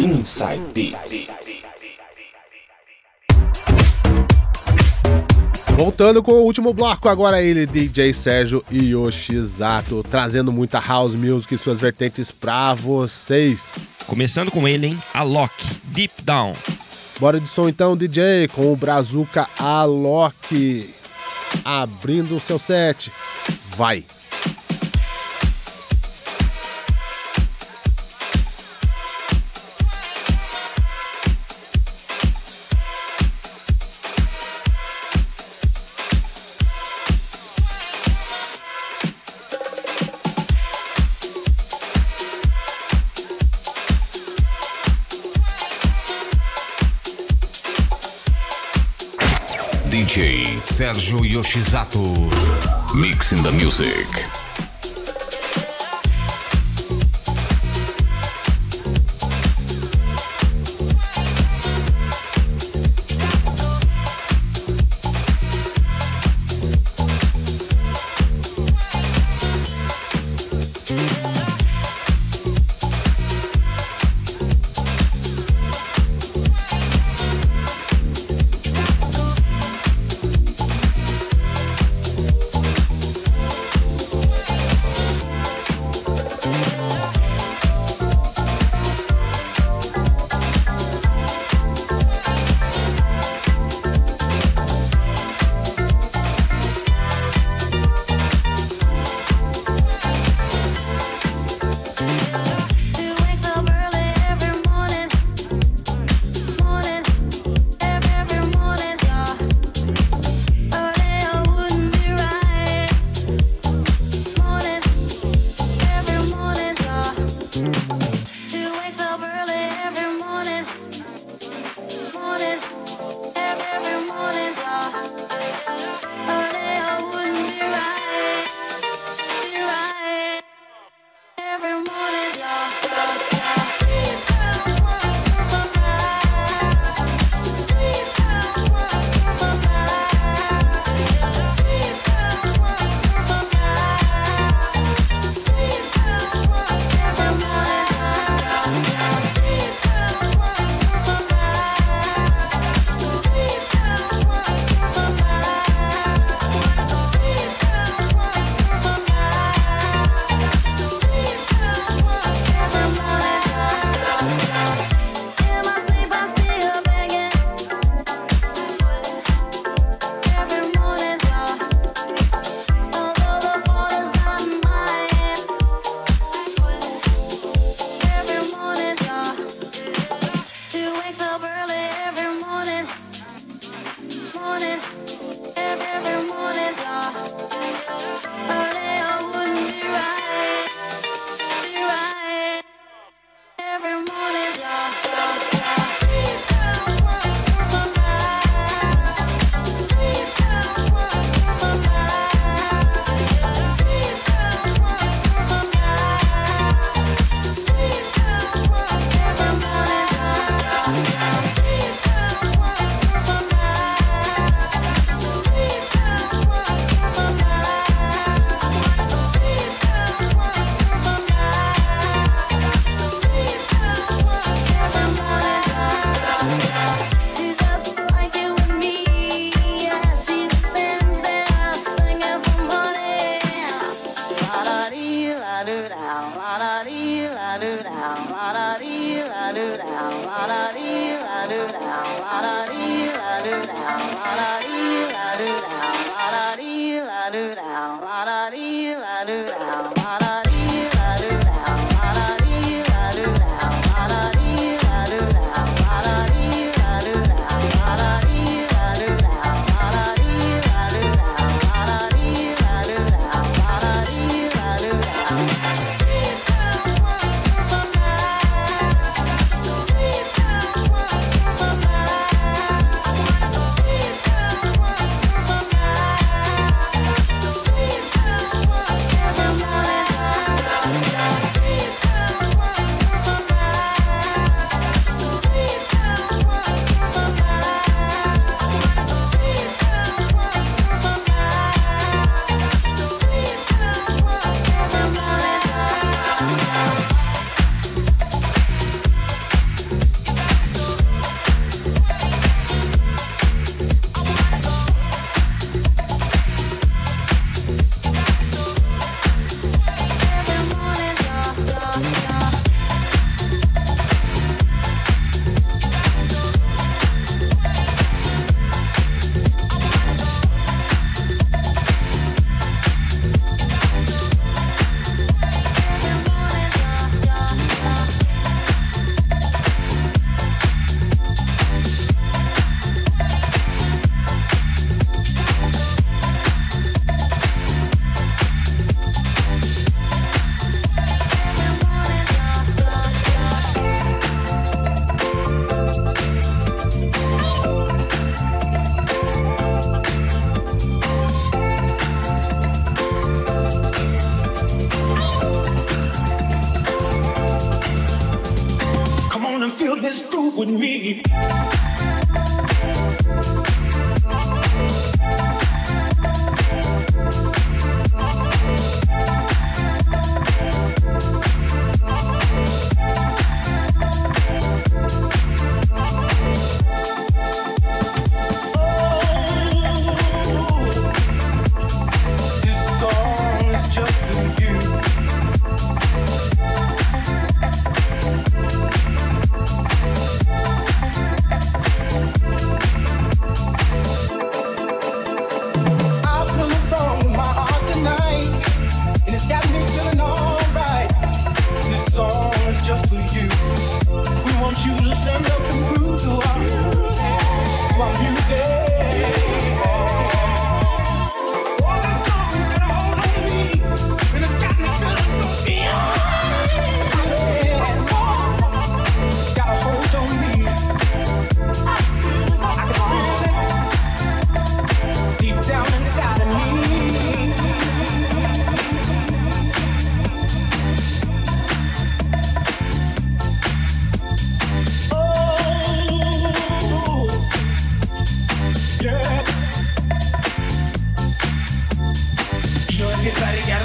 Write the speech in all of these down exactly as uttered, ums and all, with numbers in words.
Inside Beats. Voltando com o último bloco, agora ele, D J Sérgio Yoshizato, trazendo muita house music e suas vertentes pra vocês. Começando com ele, hein? Alok, Deep Down. Bora de som então, D J, com o Brazuca Alok, abrindo o seu set. Vai! D J Sérgio Yoshizato, mixing the music.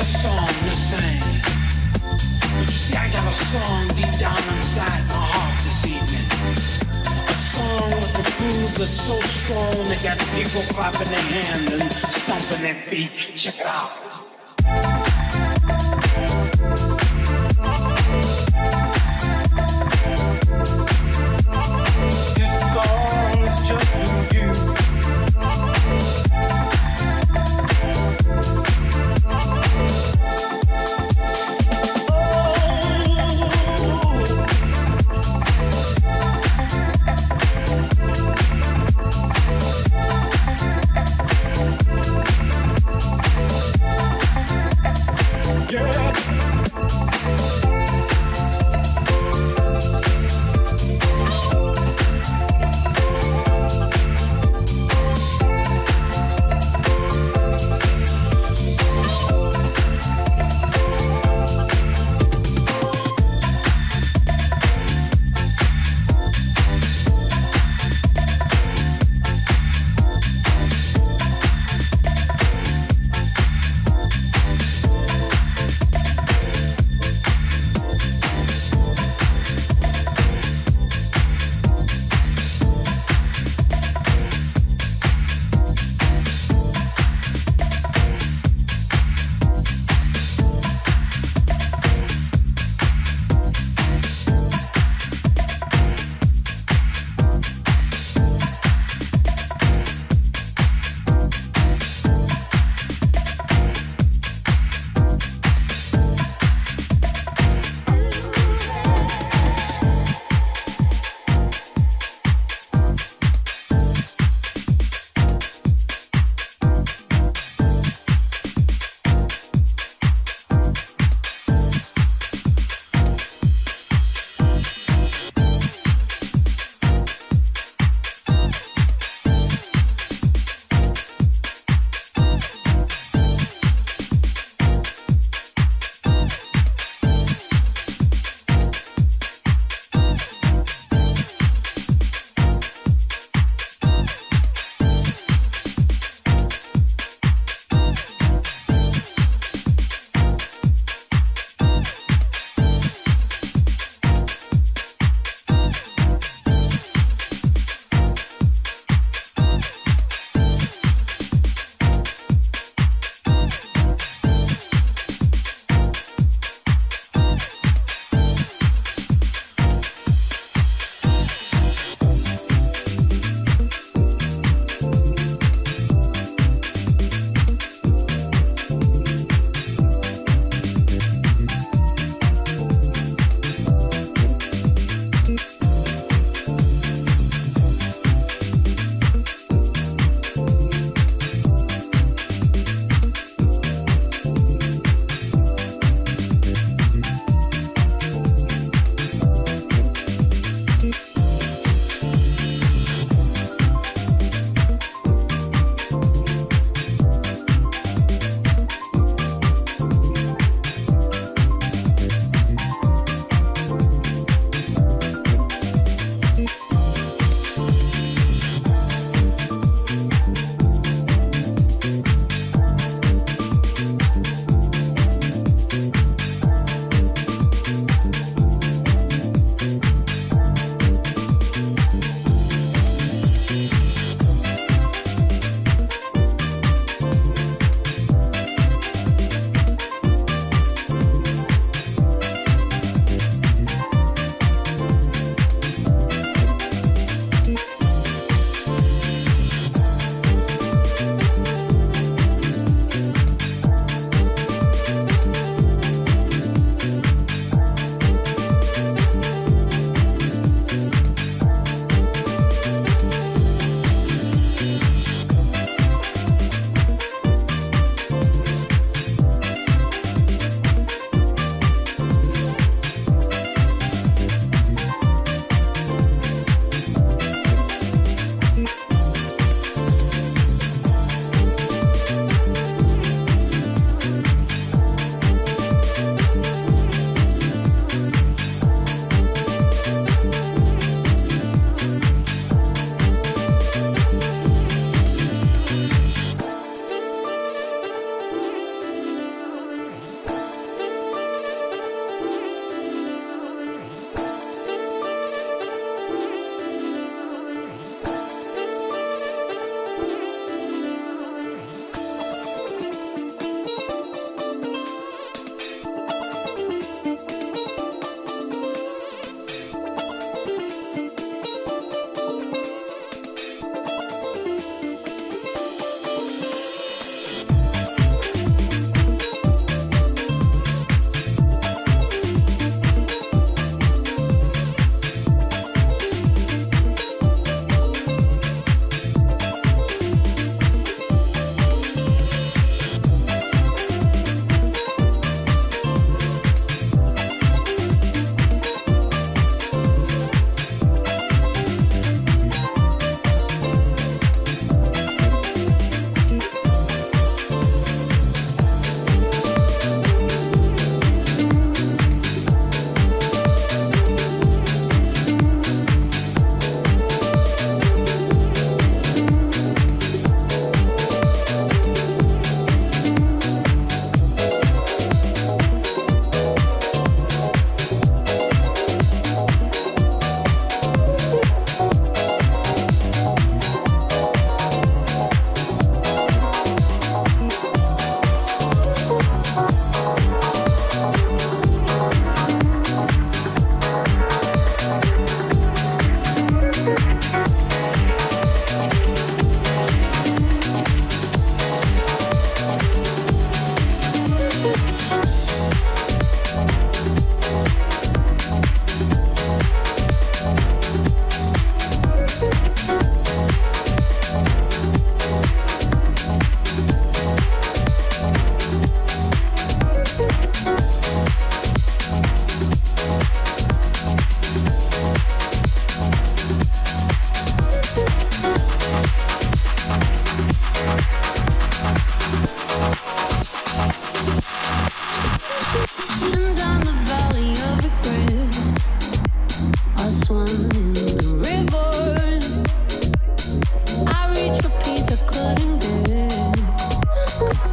a song to sing. See, I got a song deep down inside my heart this evening. A song with a groove that's so strong that got people clapping their hands and stomping their feet. Check it out. This song is just for you.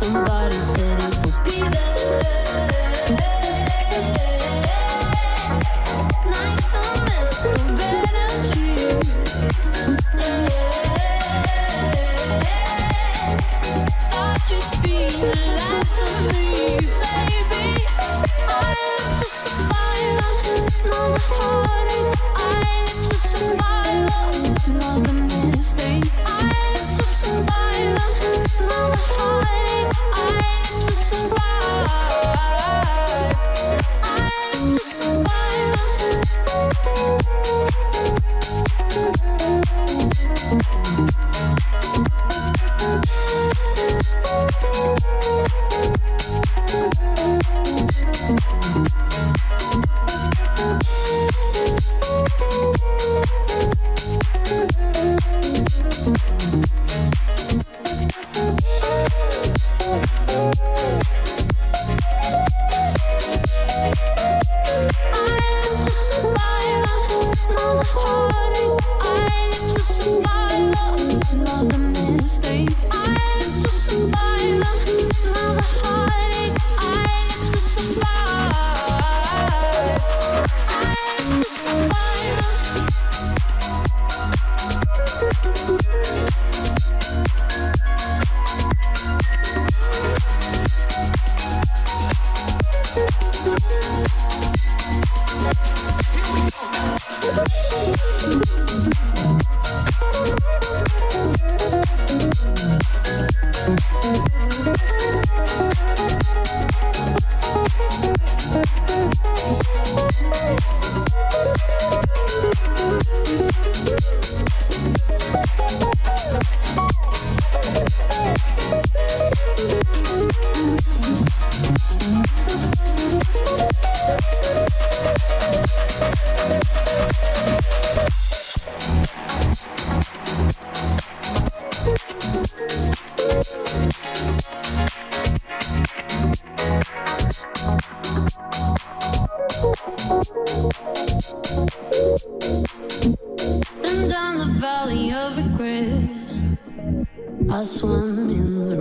I swam in the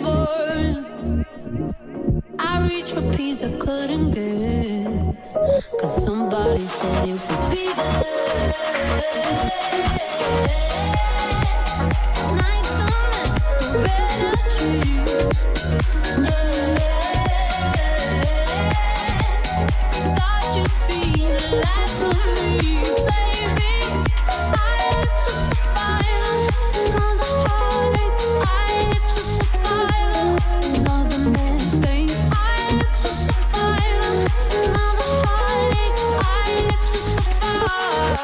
river. I reached for peace I couldn't get, 'cause somebody said it would be there. Nights I miss the better dream. Thought you'd be the last of me, baby. I live to survive another heartache. I live to survive another mistake. I live to survive another heartache. I live to survive.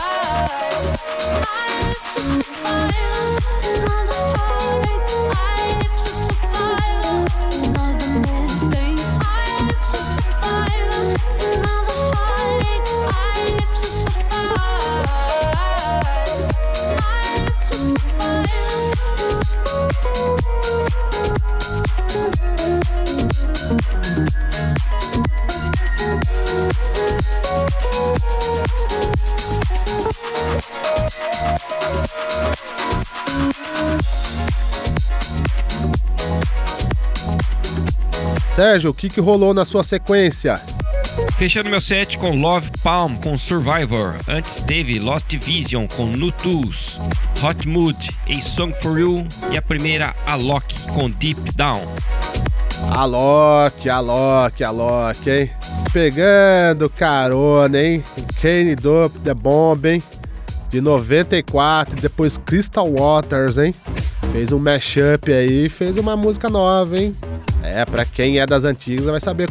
I live to survive another heartache. I live to survive another mistake. I live to survive another heartache. I live to survive. I live to survive. Sérgio, o que, que rolou na sua sequência? Fechando meu set com Love Palm com Survivor. Antes teve Lost Vision com Nutus, Hot Mood, A Song For You e a primeira Alok com Deep Down. Alok, Alok, Alok, hein? Pegando carona, hein? Kane Dope, The Bomb, hein? De noventa e quatro, depois Crystal Waters, hein? Fez um mashup aí, fez uma música nova, hein? É, pra quem é das antigas vai saber